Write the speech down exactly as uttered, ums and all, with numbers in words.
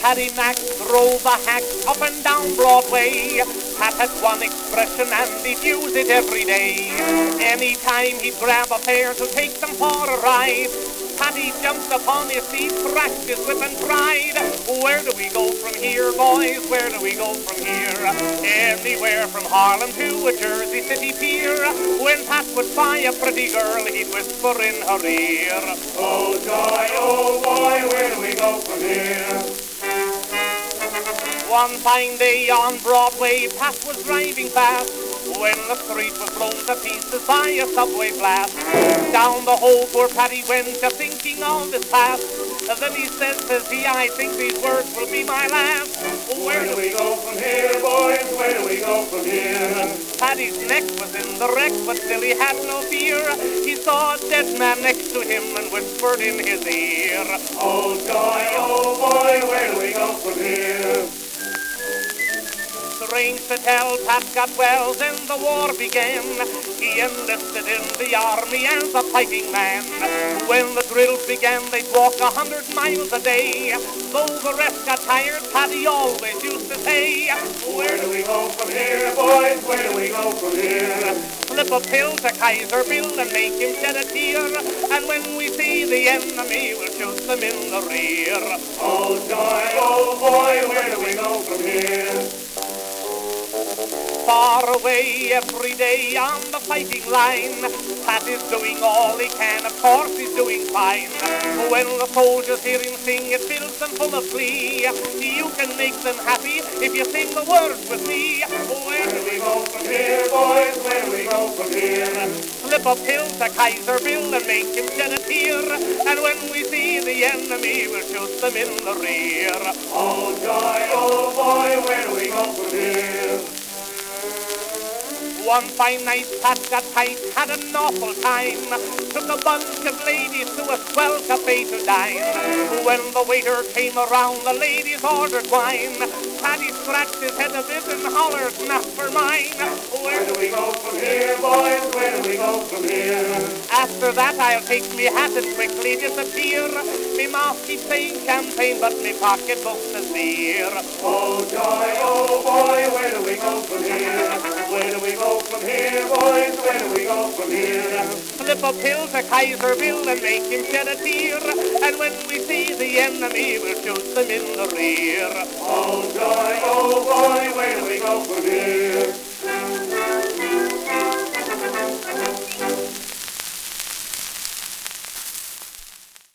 Paddy Mac drove a hack up and down Broadway. Pat had one expression and he'd use it every day. Anytime he'd grab a pair to take them for a ride, Paddy jumped upon his seat, thrashed his whip and cried, "Where do we go from here, boys? Where do we go from here? Anywhere from Harlem to a Jersey City pier." When Pat would buy a pretty girl, he'd whisper in her ear, "Oh joy, oh boy, where do we go from here?" One fine day on Broadway, Pat was driving fast when the street was blown to pieces by a subway blast. Down the hole poor Paddy went, a thinking of his past. Then he says, says he, "I think these words will be my last. Where do we go from here, boys? Where do we go from here?" Paddy's neck was in the wreck, but still he had no fear. He saw a dead man next to him and whispered in his ear, "Oh joy, oh boy, where do we go from here?" Strange to tell, Pat got well, then the war began. He enlisted in the army as a fighting man. When the drills began, they'd walk a hundred miles a day. Though the rest got tired, Paddy always used to say, "Where do we go from here, boys? Where do we go from here?" Slip a pill to Kaiser Bill and make him shed a tear. And when we see the enemy, we'll shoot them in the rear. Oh joy, oh boy, where do we go from here? Far away every day on the fighting line, Pat is doing all he can, of course he's doing fine. When the soldiers hear him sing, it fills them full of glee. You can make them happy if you sing the words with me. Where do we go from here, boys? Where do we go from here? Slip a pill to Kaiser Bill and make him shed a tear. And when we see the enemy, we'll shoot them in the rear. Oh joy, oh boy, where do we go from here? One fine night, Pat got tight, had an awful time. Took a bunch of ladies to a swell cafe to dine. When the waiter came around, the ladies ordered wine. Paddy scratched his head a bit and hollered, "Not for mine." Where do we go from here, boys? Where do we go from here? After that, I'll take me hat and quickly disappear. Me mouth keeps saying champagne, but me pocketbook says beer. Oh joy, oh boy, where do we go from here? Where do we go from here, boys? Where do we go from here? Slip a pill to Kaiser Bill and make him shed a tear. And when we see the enemy, we'll shoot them in the rear. Oh joy, oh boy, where do we go from here?